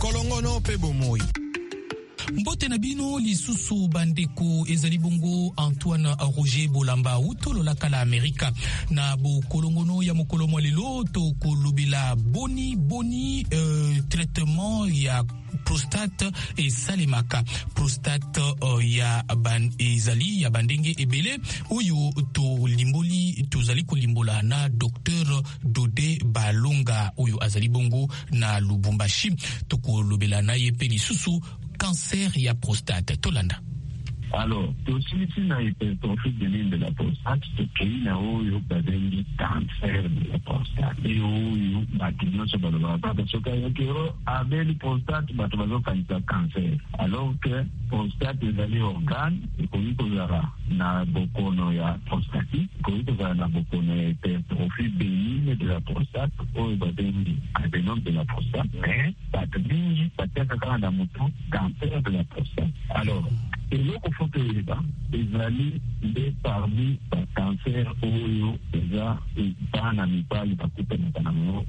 kolongono pe bomoi. Mbote na bino lisusu bandeko ezali bongo Antoine Roger Bolamba utolo la kala Amerika na bo kolongono ya mokolo lelo to kolobela boni traitement ya prostate et salemaka prostate ya ezali ya bandenge ebele oyo to limboli tozali kolimbola na Dr Dode Balonga oyo azali bongo na Lubumbashi to kolobela na ye pe lisusu cancer ya prostate tolanda. Alors, aussi na hypertrophie de la prostate, qui na oyo badengi cancer de la prostate. Et oyo batinyo so balaba parce que abeli prostate batobazo kanisa cancer. Alors que prostate ezali organe ekoki kozala na bokono ya prostatique, ekoki kozala na bokono ya hypertrophie bénigne de la prostate oyo badengi adénome de la prostate, mais bato mingi batiaka kaka na mutu cancer de la prostate. Alors, et l'autre faut que ezali nde parmi ba cancer oyo eza bana mibali bakutanaka nango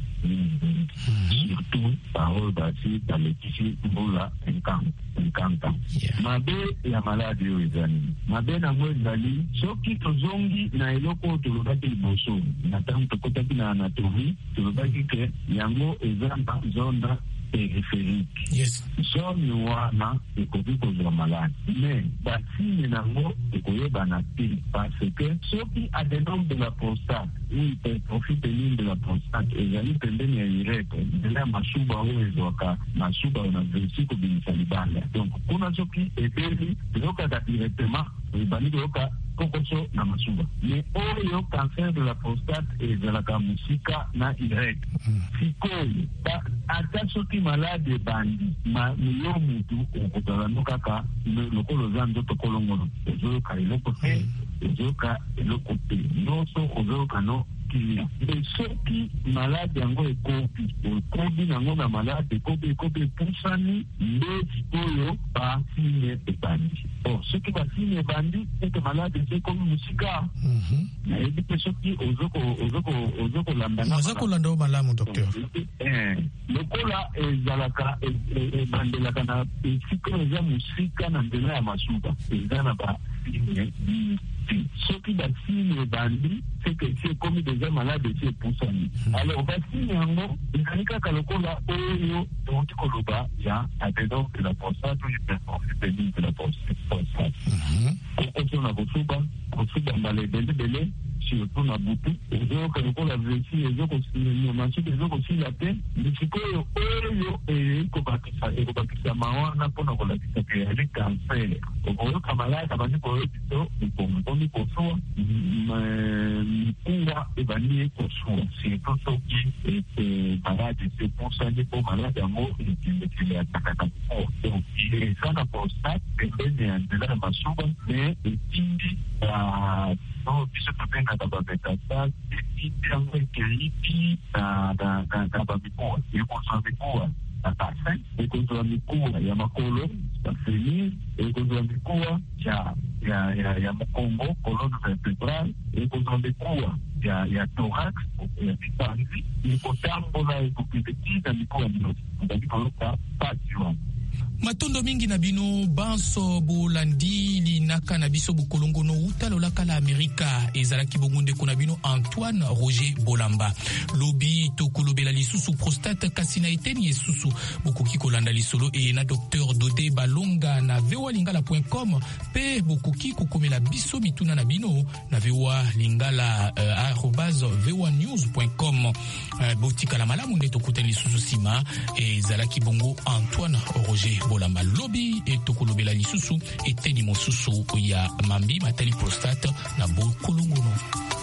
surtout baoyo basi balekisi mbula 50 ans. Mabe ya maladi oyo ezali mabe nango ezali soki tozongi na eloko oyo tolobaki liboso na ntango tokotaki na anatomie tolobaki ke yango eza na zone périphérique. Yes. Zone wana ekoki kozwa maladi mais basine nango ekoyebana te parce que soki adénome de la prostate ou hypertrophie bénigne de la prostate ezali pembeni ya urètre nzela ya masuba oyo ezwaka masuba na versi kobimisa libanda donc kuna soki ebeli ezokaka directement ebandi koyoka kokoso na masuba mais oyo cancer de la prostate ezalaka musika na urètre sikoyo ata soki malade ebandi yo mutu okozala no kaka lokolo oza nzoto kolongono ozoyoka eloko te ozoyoka eloko te nyonso ozoyoka no kilia mais soki malade yango ekobi nango na malade ekobi epusani nde sikoyo basine ebandi soki basine ebandi ete malade ekomi musika nayebi te soki ozokolanda malamu docteur lokola ezalaka ebandelaka na esika eza musika na nzela ya masuba eza na basine soki basine ebandi seke esi ekomi deja malade esi epusani alors basine yango ezali kaka lokola oyo tokoki koloba ya adénome de la prostate ou hypertrophie bénigne de la prostate kokoso na kosuba mbala ebelebele surtout na butu ezoyoka lokola vesi masuki ezokosila te sikoyo oyo ekobakisa mawana mpona kolakisa ke yali cancer okoyoka malade abandi koyoki to ekomi kosuwa mikuwa ebandi ekosuwa surtout soki malade esepusani mpo malade yango ekendekele atakaka mpo donc eza na prostate pembeni ya nzela ya masuba me etindi biso tobengaka bametastase etindi yango ekeipi na bamikuwa ekozwa mikuwa na basin ekozwa mikuwa ya makolo bafenir ekozwa mikuwa ya mokongo colonne vertébrale ekozwa mikuwa ya thorax ya mipanzi ekotambola ekokende na mikuwa nyonso ezali koloka pasi wana matondo mingi na bino banso bolandi linaka na biso bokolongono utalo la kala Amerika ezalaki bongunde kuna bino Antoine Roger Bolamba lobi to kolobela lisusu prostate kasi na eteni esusu bokoki kolanda lisolo e na Dr Dode Balonga na vewalingala.com pe bokoki kokomela biso bituna na bino na vewalingala @vewanews.com botika la malamu nde tokutela lisusu sima ezalaki bongo Antoine Roger Bolamba lobi etokolobela lisusu eteni mosusu ya mambi matali prostate na bokolongono.